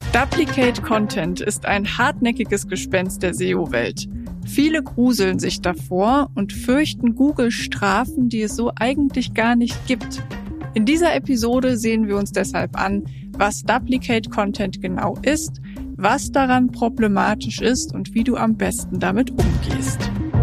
Duplicate Content ist ein hartnäckiges Gespenst der SEO-Welt. Viele gruseln sich davor und fürchten Google-Strafen, die es so eigentlich gar nicht gibt. In dieser Episode sehen wir uns deshalb an, was Duplicate Content genau ist, was daran problematisch ist und wie du am besten damit umgehst.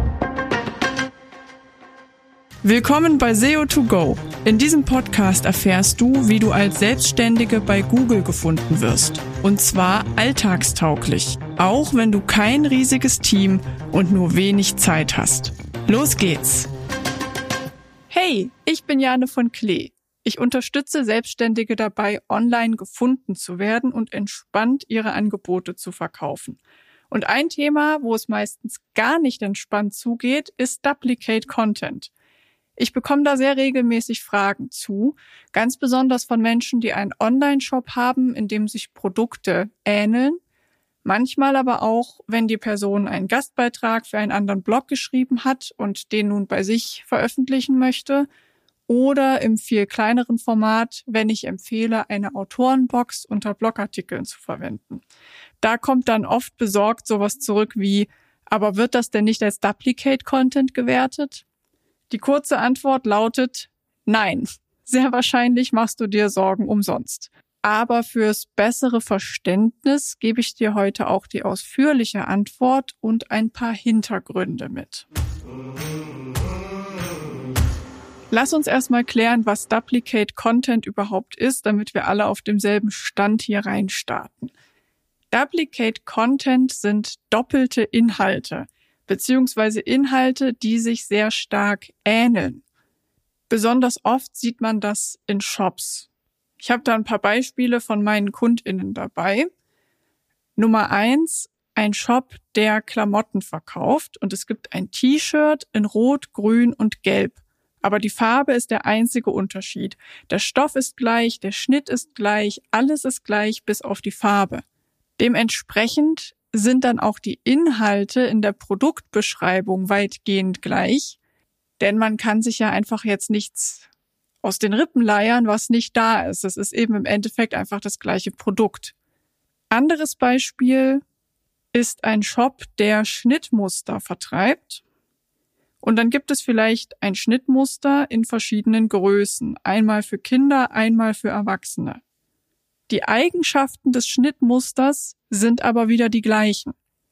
Willkommen bei SEO2Go. In diesem Podcast erfährst du, wie du als Selbstständige bei Google gefunden wirst. Und zwar alltagstauglich, auch wenn du kein riesiges Team und nur wenig Zeit hast. Los geht's! Hey, ich bin Jane von Klee. Ich unterstütze Selbstständige dabei, online gefunden zu werden und entspannt ihre Angebote zu verkaufen. Und ein Thema, wo es meistens gar nicht entspannt zugeht, ist Duplicate Content. Ich bekomme da sehr regelmäßig Fragen zu, ganz besonders von Menschen, die einen Online-Shop haben, in dem sich Produkte ähneln. Manchmal aber auch, wenn die Person einen Gastbeitrag für einen anderen Blog geschrieben hat und den nun bei sich veröffentlichen möchte. Oder im viel kleineren Format, wenn ich empfehle, eine Autorenbox unter Blogartikeln zu verwenden. Da kommt dann oft besorgt sowas zurück wie, aber wird das denn nicht als Duplicate Content gewertet? Die kurze Antwort lautet nein. Sehr wahrscheinlich machst du dir Sorgen umsonst. Aber fürs bessere Verständnis gebe ich dir heute auch die ausführliche Antwort und ein paar Hintergründe mit. Lass uns erstmal klären, was Duplicate Content überhaupt ist, damit wir alle auf demselben Stand hier reinstarten. Duplicate Content sind doppelte Inhalte, beziehungsweise Inhalte, die sich sehr stark ähneln. Besonders oft sieht man das in Shops. Ich habe da ein paar Beispiele von meinen KundInnen dabei. Nummer 1, ein Shop, der Klamotten verkauft und es gibt ein T-Shirt in Rot, Grün und Gelb. Aber die Farbe ist der einzige Unterschied. Der Stoff ist gleich, der Schnitt ist gleich, alles ist gleich bis auf die Farbe. Dementsprechend sind dann auch die Inhalte in der Produktbeschreibung weitgehend gleich, denn man kann sich ja einfach jetzt nichts aus den Rippen leiern, was nicht da ist. Es ist eben im Endeffekt einfach das gleiche Produkt. Anderes Beispiel ist ein Shop, der Schnittmuster vertreibt. Und dann gibt es vielleicht ein Schnittmuster in verschiedenen Größen, einmal für Kinder, einmal für Erwachsene. Die Eigenschaften des Schnittmusters sind aber wieder die gleichen.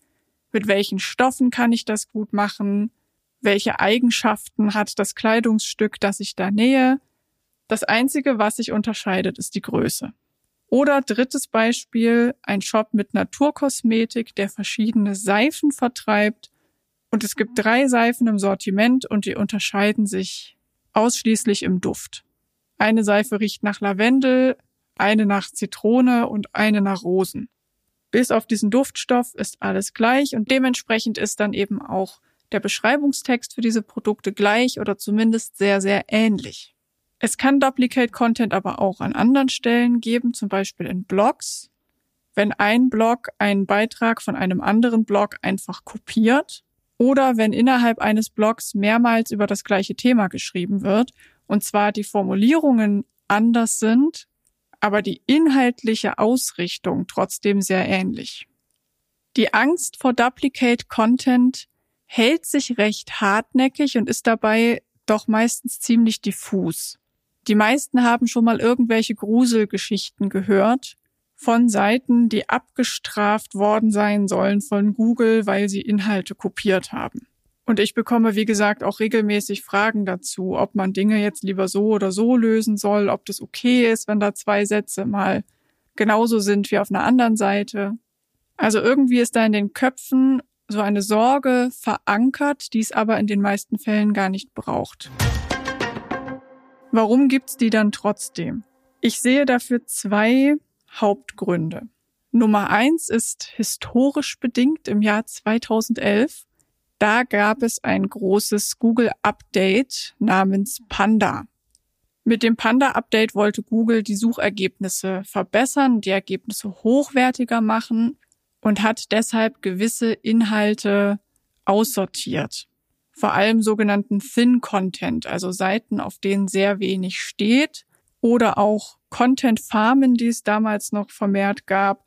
Mit welchen Stoffen kann ich das gut machen? Welche Eigenschaften hat das Kleidungsstück, das ich da nähe? Das Einzige, was sich unterscheidet, ist die Größe. Oder drittes Beispiel, ein Shop mit Naturkosmetik, der verschiedene Seifen vertreibt. Und es gibt 3 Seifen im Sortiment und die unterscheiden sich ausschließlich im Duft. Eine Seife riecht nach Lavendel, eine nach Zitrone und eine nach Rosen. Bis auf diesen Duftstoff ist alles gleich und dementsprechend ist dann eben auch der Beschreibungstext für diese Produkte gleich oder zumindest sehr, sehr ähnlich. Es kann Duplicate Content aber auch an anderen Stellen geben, zum Beispiel in Blogs. Wenn ein Blog einen Beitrag von einem anderen Blog einfach kopiert oder wenn innerhalb eines Blogs mehrmals über das gleiche Thema geschrieben wird und zwar die Formulierungen anders sind, aber die inhaltliche Ausrichtung trotzdem sehr ähnlich. Die Angst vor Duplicate Content hält sich recht hartnäckig und ist dabei doch meistens ziemlich diffus. Die meisten haben schon mal irgendwelche Gruselgeschichten gehört von Seiten, die abgestraft worden sein sollen von Google, weil sie Inhalte kopiert haben. Und ich bekomme, wie gesagt, auch regelmäßig Fragen dazu, ob man Dinge jetzt lieber so oder so lösen soll, ob das okay ist, wenn da 2 Sätze mal genauso sind wie auf einer anderen Seite. Also irgendwie ist da in den Köpfen so eine Sorge verankert, die es aber in den meisten Fällen gar nicht braucht. Warum gibt's die dann trotzdem? Ich sehe dafür 2 Hauptgründe. Nummer 1 ist historisch bedingt im Jahr 2011. Da gab es ein großes Google-Update namens Panda. Mit dem Panda-Update wollte Google die Suchergebnisse verbessern, die Ergebnisse hochwertiger machen und hat deshalb gewisse Inhalte aussortiert. Vor allem sogenannten Thin Content, also Seiten, auf denen sehr wenig steht, oder auch Content-Farmen, die es damals noch vermehrt gab,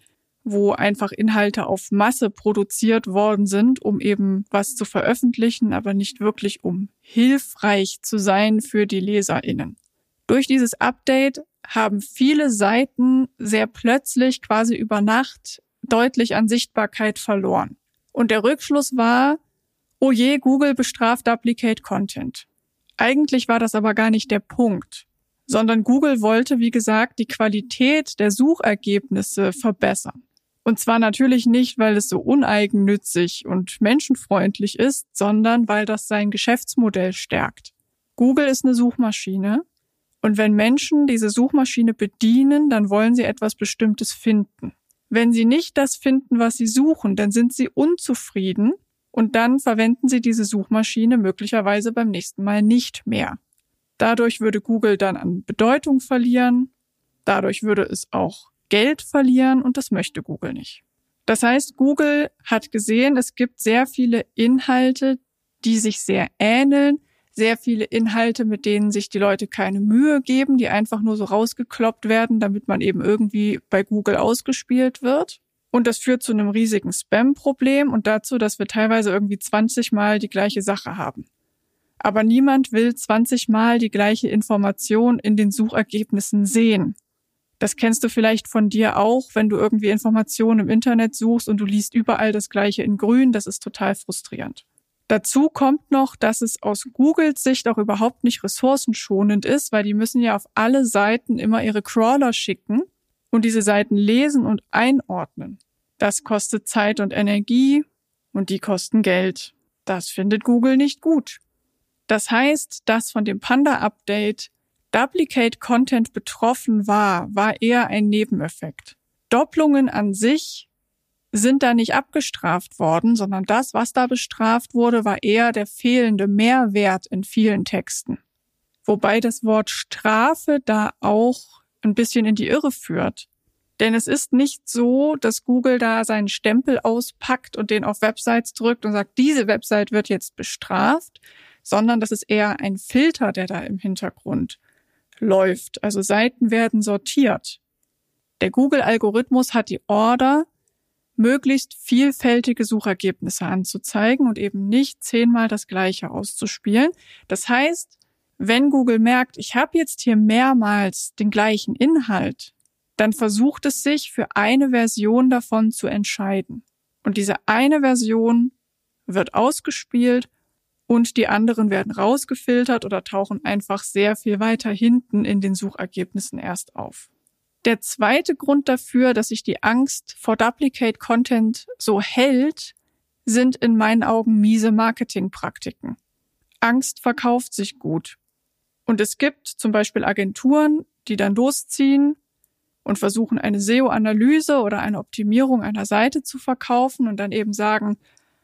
wo einfach Inhalte auf Masse produziert worden sind, um eben was zu veröffentlichen, aber nicht wirklich um hilfreich zu sein für die LeserInnen. Durch dieses Update haben viele Seiten sehr plötzlich quasi über Nacht deutlich an Sichtbarkeit verloren. Und der Rückschluss war, oh je, Google bestraft Duplicate Content. Eigentlich war das aber gar nicht der Punkt, sondern Google wollte, wie gesagt, die Qualität der Suchergebnisse verbessern. Und zwar natürlich nicht, weil es so uneigennützig und menschenfreundlich ist, sondern weil das sein Geschäftsmodell stärkt. Google ist eine Suchmaschine und wenn Menschen diese Suchmaschine bedienen, dann wollen sie etwas Bestimmtes finden. Wenn sie nicht das finden, was sie suchen, dann sind sie unzufrieden und dann verwenden sie diese Suchmaschine möglicherweise beim nächsten Mal nicht mehr. Dadurch würde Google dann an Bedeutung verlieren, dadurch würde es auch Geld verlieren und das möchte Google nicht. Das heißt, Google hat gesehen, es gibt sehr viele Inhalte, die sich sehr ähneln, sehr viele Inhalte, mit denen sich die Leute keine Mühe geben, die einfach nur so rausgekloppt werden, damit man eben irgendwie bei Google ausgespielt wird. Und das führt zu einem riesigen Spam-Problem und dazu, dass wir teilweise irgendwie 20 Mal die gleiche Sache haben. Aber niemand will 20 Mal die gleiche Information in den Suchergebnissen sehen. Das kennst du vielleicht von dir auch, wenn du irgendwie Informationen im Internet suchst und du liest überall das Gleiche in grün. Das ist total frustrierend. Dazu kommt noch, dass es aus Googles Sicht auch überhaupt nicht ressourcenschonend ist, weil die müssen ja auf alle Seiten immer ihre Crawler schicken und diese Seiten lesen und einordnen. Das kostet Zeit und Energie und die kosten Geld. Das findet Google nicht gut. Das heißt, dass von dem Panda-Update Duplicate Content betroffen war eher ein Nebeneffekt. Doppelungen an sich sind da nicht abgestraft worden, sondern das, was da bestraft wurde, war eher der fehlende Mehrwert in vielen Texten. Wobei das Wort Strafe da auch ein bisschen in die Irre führt. Denn es ist nicht so, dass Google da seinen Stempel auspackt und den auf Websites drückt und sagt, diese Website wird jetzt bestraft, sondern das ist eher ein Filter, der da im Hintergrund läuft. Also Seiten werden sortiert. Der Google-Algorithmus hat die Order, möglichst vielfältige Suchergebnisse anzuzeigen und eben nicht 10-mal das Gleiche auszuspielen. Das heißt, wenn Google merkt, ich habe jetzt hier mehrmals den gleichen Inhalt, dann versucht es sich für eine Version davon zu entscheiden. Und diese eine Version wird ausgespielt und die anderen werden rausgefiltert oder tauchen einfach sehr viel weiter hinten in den Suchergebnissen erst auf. Der zweite Grund dafür, dass sich die Angst vor Duplicate Content so hält, sind in meinen Augen miese Marketingpraktiken. Angst verkauft sich gut. Und es gibt zum Beispiel Agenturen, die dann losziehen und versuchen, eine SEO-Analyse oder eine Optimierung einer Seite zu verkaufen und dann eben sagen,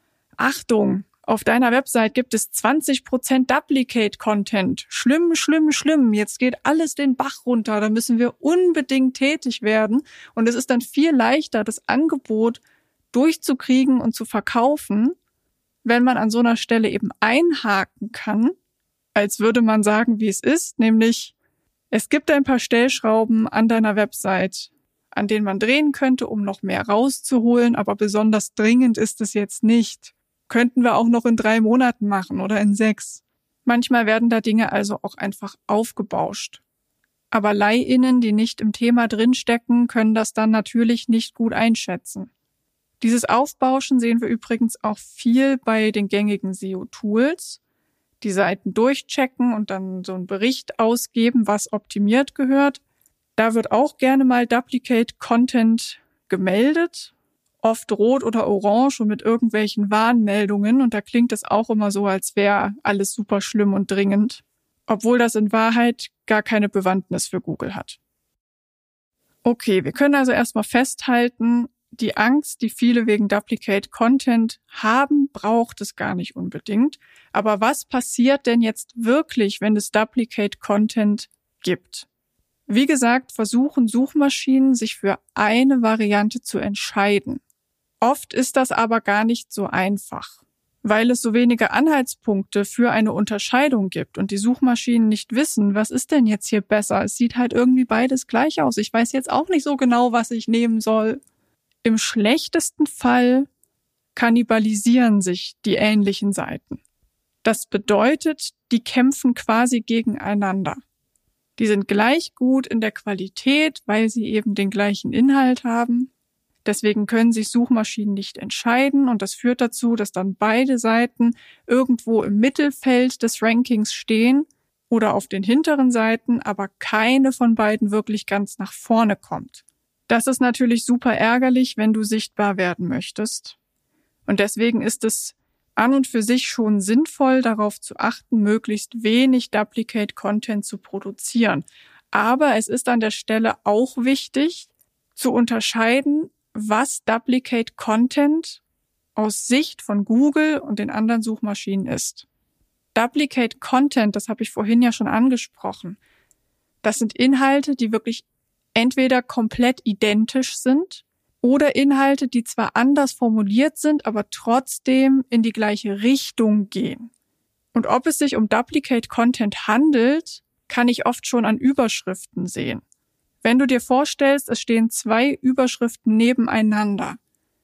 Achtung, auf deiner Website gibt es 20% Duplicate-Content. Schlimm, schlimm, schlimm. Jetzt geht alles den Bach runter. Da müssen wir unbedingt tätig werden. Und es ist dann viel leichter, das Angebot durchzukriegen und zu verkaufen, wenn man an so einer Stelle eben einhaken kann, als würde man sagen, wie es ist. Nämlich, es gibt ein paar Stellschrauben an deiner Website, an denen man drehen könnte, um noch mehr rauszuholen. Aber besonders dringend ist es jetzt nicht. Könnten wir auch noch in 3 Monaten machen oder in 6. Manchmal werden da Dinge also auch einfach aufgebauscht. Aber LeiInnen, die nicht im Thema drinstecken, können das dann natürlich nicht gut einschätzen. Dieses Aufbauschen sehen wir übrigens auch viel bei den gängigen SEO-Tools. Die Seiten durchchecken und dann so einen Bericht ausgeben, was optimiert gehört. Da wird auch gerne mal Duplicate Content gemeldet. Oft rot oder orange und mit irgendwelchen Warnmeldungen. Und da klingt es auch immer so, als wäre alles super schlimm und dringend. Obwohl das in Wahrheit gar keine Bewandtnis für Google hat. Okay, wir können also erstmal festhalten, die Angst, die viele wegen Duplicate Content haben, braucht es gar nicht unbedingt. Aber was passiert denn jetzt wirklich, wenn es Duplicate Content gibt? Wie gesagt, versuchen Suchmaschinen, sich für eine Variante zu entscheiden. Oft ist das aber gar nicht so einfach, weil es so wenige Anhaltspunkte für eine Unterscheidung gibt und die Suchmaschinen nicht wissen, was ist denn jetzt hier besser. Es sieht halt irgendwie beides gleich aus. Ich weiß jetzt auch nicht so genau, was ich nehmen soll. Im schlechtesten Fall kannibalisieren sich die ähnlichen Seiten. Das bedeutet, die kämpfen quasi gegeneinander. Die sind gleich gut in der Qualität, weil sie eben den gleichen Inhalt haben. Deswegen können sich Suchmaschinen nicht entscheiden und das führt dazu, dass dann beide Seiten irgendwo im Mittelfeld des Rankings stehen oder auf den hinteren Seiten, aber keine von beiden wirklich ganz nach vorne kommt. Das ist natürlich super ärgerlich, wenn du sichtbar werden möchtest. Und deswegen ist es an und für sich schon sinnvoll, darauf zu achten, möglichst wenig Duplicate Content zu produzieren. Aber es ist an der Stelle auch wichtig, zu unterscheiden, was Duplicate Content aus Sicht von Google und den anderen Suchmaschinen ist. Duplicate Content, das habe ich vorhin ja schon angesprochen, das sind Inhalte, die wirklich entweder komplett identisch sind oder Inhalte, die zwar anders formuliert sind, aber trotzdem in die gleiche Richtung gehen. Und ob es sich um Duplicate Content handelt, kann ich oft schon an Überschriften sehen. Wenn du dir vorstellst, es stehen 2 Überschriften nebeneinander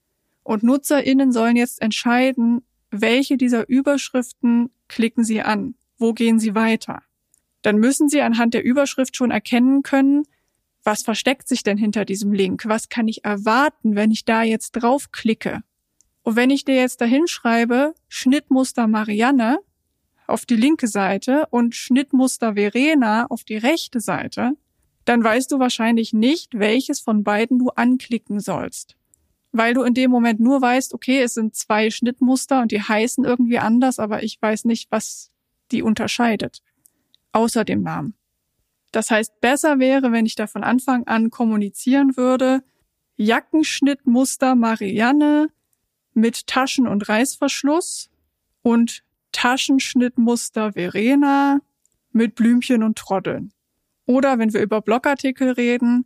und NutzerInnen sollen jetzt entscheiden, welche dieser Überschriften klicken sie an, wo gehen sie weiter, dann müssen sie anhand der Überschrift schon erkennen können, was versteckt sich denn hinter diesem Link, was kann ich erwarten, wenn ich da jetzt draufklicke. Und wenn ich dir jetzt dahin schreibe, Schnittmuster Marianne auf die linke Seite und Schnittmuster Verena auf die rechte Seite, dann weißt du wahrscheinlich nicht, welches von beiden du anklicken sollst. Weil du in dem Moment nur weißt, okay, es sind 2 Schnittmuster und die heißen irgendwie anders, aber ich weiß nicht, was die unterscheidet, außer dem Namen. Das heißt, besser wäre, wenn ich da von Anfang an kommunizieren würde, Jackenschnittmuster Marianne mit Taschen- und Reißverschluss und Taschenschnittmuster Verena mit Blümchen und Troddeln. Oder wenn wir über Blogartikel reden,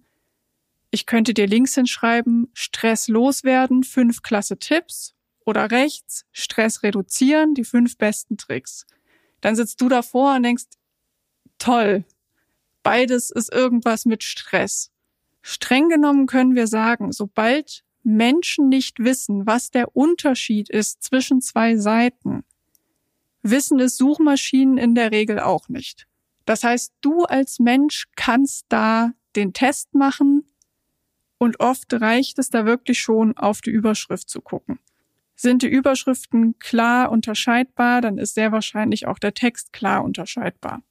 ich könnte dir links hinschreiben, Stress loswerden, 5 klasse Tipps oder rechts, Stress reduzieren, die 5 besten Tricks. Dann sitzt du davor und denkst, toll, beides ist irgendwas mit Stress. Streng genommen können wir sagen, sobald Menschen nicht wissen, was der Unterschied ist zwischen 2 Seiten, wissen es Suchmaschinen in der Regel auch nicht. Das heißt, du als Mensch kannst da den Test machen und oft reicht es da wirklich schon, auf die Überschrift zu gucken. Sind die Überschriften klar unterscheidbar, dann ist sehr wahrscheinlich auch der Text klar unterscheidbar.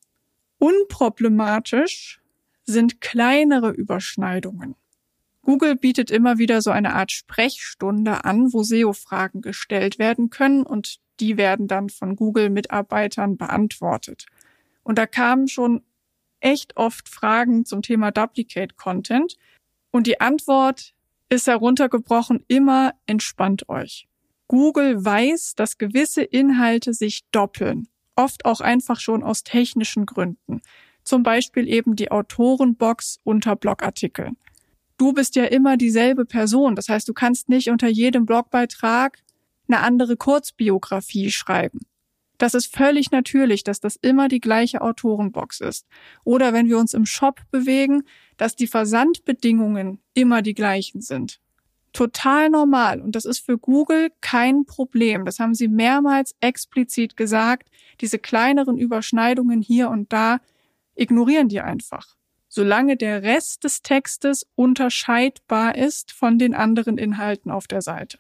Unproblematisch sind kleinere Überschneidungen. Google bietet immer wieder so eine Art Sprechstunde an, wo SEO-Fragen gestellt werden können und die werden dann von Google-Mitarbeitern beantwortet. Und da kamen schon echt oft Fragen zum Thema Duplicate Content. Und die Antwort ist heruntergebrochen immer: entspannt euch. Google weiß, dass gewisse Inhalte sich doppeln. Oft auch einfach schon aus technischen Gründen. Zum Beispiel eben die Autorenbox unter Blogartikeln. Du bist ja immer dieselbe Person. Das heißt, du kannst nicht unter jedem Blogbeitrag eine andere Kurzbiografie schreiben. Das ist völlig natürlich, dass das immer die gleiche Autorenbox ist. Oder wenn wir uns im Shop bewegen, dass die Versandbedingungen immer die gleichen sind. Total normal. Und das ist für Google kein Problem. Das haben sie mehrmals explizit gesagt. Diese kleineren Überschneidungen hier und da ignorieren die einfach. Solange der Rest des Textes unterscheidbar ist von den anderen Inhalten auf der Seite.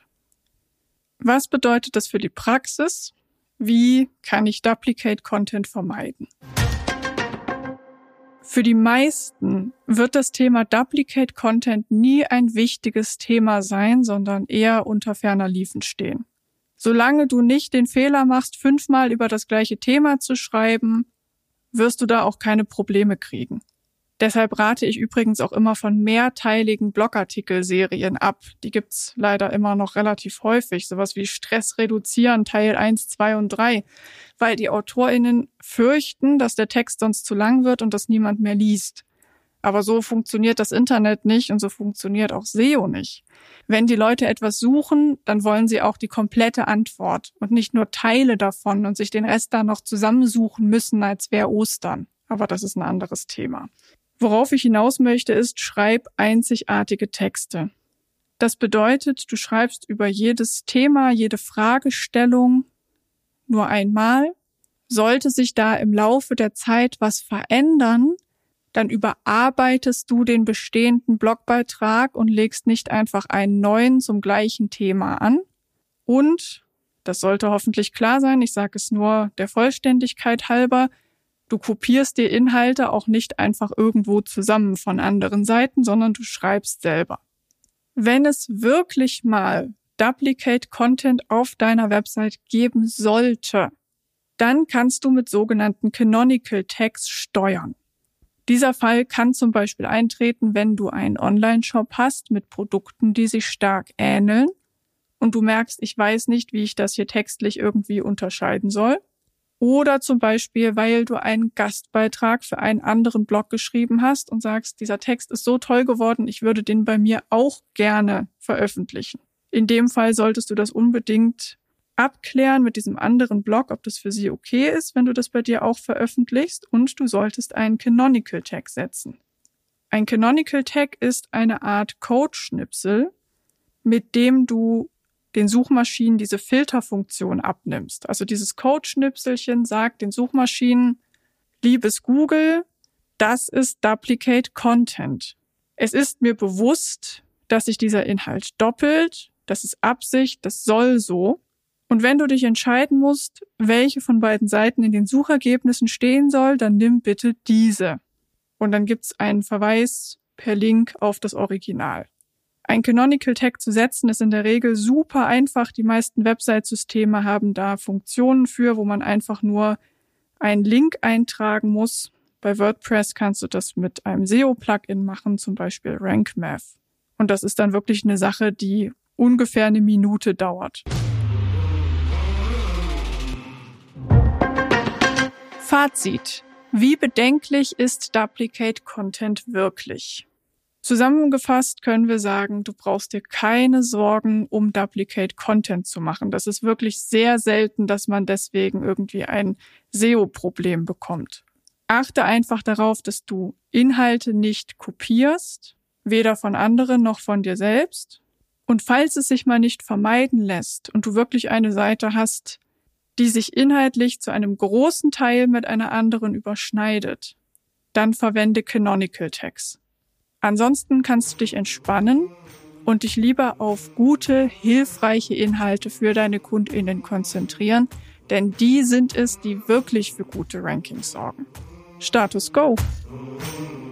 Was bedeutet das für die Praxis? Wie kann ich Duplicate Content vermeiden? Für die meisten wird das Thema Duplicate Content nie ein wichtiges Thema sein, sondern eher unter ferner Liefen stehen. Solange du nicht den Fehler machst, 5-mal über das gleiche Thema zu schreiben, wirst du da auch keine Probleme kriegen. Deshalb rate ich übrigens auch immer von mehrteiligen Blogartikelserien ab. Die gibt's leider immer noch relativ häufig. Sowas wie Stress reduzieren, Teil 1, 2 und 3. Weil die AutorInnen fürchten, dass der Text sonst zu lang wird und das niemand mehr liest. Aber so funktioniert das Internet nicht und so funktioniert auch SEO nicht. Wenn die Leute etwas suchen, dann wollen sie auch die komplette Antwort und nicht nur Teile davon und sich den Rest da noch zusammensuchen müssen, als wäre Ostern. Aber das ist ein anderes Thema. Worauf ich hinaus möchte, ist, schreib einzigartige Texte. Das bedeutet, du schreibst über jedes Thema, jede Fragestellung nur einmal. Sollte sich da im Laufe der Zeit was verändern, dann überarbeitest du den bestehenden Blogbeitrag und legst nicht einfach einen neuen zum gleichen Thema an. Und, das sollte hoffentlich klar sein, ich sage es nur der Vollständigkeit halber, du kopierst dir Inhalte auch nicht einfach irgendwo zusammen von anderen Seiten, sondern du schreibst selber. Wenn es wirklich mal Duplicate Content auf deiner Website geben sollte, dann kannst du mit sogenannten Canonical Tags steuern. Dieser Fall kann zum Beispiel eintreten, wenn du einen Online-Shop hast mit Produkten, die sich stark ähneln und du merkst, ich weiß nicht, wie ich das hier textlich irgendwie unterscheiden soll. Oder zum Beispiel, weil du einen Gastbeitrag für einen anderen Blog geschrieben hast und sagst, dieser Text ist so toll geworden, ich würde den bei mir auch gerne veröffentlichen. In dem Fall solltest du das unbedingt abklären mit diesem anderen Blog, ob das für sie okay ist, wenn du das bei dir auch veröffentlichst, und du solltest einen Canonical Tag setzen. Ein Canonical Tag ist eine Art Code-Schnipsel, mit dem du den Suchmaschinen diese Filterfunktion abnimmst. Also dieses Code-Schnipselchen sagt den Suchmaschinen, liebes Google, das ist Duplicate Content. Es ist mir bewusst, dass sich dieser Inhalt doppelt, das ist Absicht, das soll so. Und wenn du dich entscheiden musst, welche von beiden Seiten in den Suchergebnissen stehen soll, dann nimm bitte diese. Und dann gibt's einen Verweis per Link auf das Original. Ein Canonical Tag zu setzen ist in der Regel super einfach. Die meisten Website-Systeme haben da Funktionen für, wo man einfach nur einen Link eintragen muss. Bei WordPress kannst du das mit einem SEO-Plugin machen, zum Beispiel Rank Math. Und das ist dann wirklich eine Sache, die ungefähr eine Minute dauert. Fazit. Wie bedenklich ist Duplicate Content wirklich? Zusammengefasst können wir sagen, du brauchst dir keine Sorgen, um Duplicate Content zu machen. Das ist wirklich sehr selten, dass man deswegen irgendwie ein SEO-Problem bekommt. Achte einfach darauf, dass du Inhalte nicht kopierst, weder von anderen noch von dir selbst. Und falls es sich mal nicht vermeiden lässt und du wirklich eine Seite hast, die sich inhaltlich zu einem großen Teil mit einer anderen überschneidet, dann verwende Canonical Tags. Ansonsten kannst du dich entspannen und dich lieber auf gute, hilfreiche Inhalte für deine KundInnen konzentrieren, denn die sind es, die wirklich für gute Rankings sorgen. Status Go!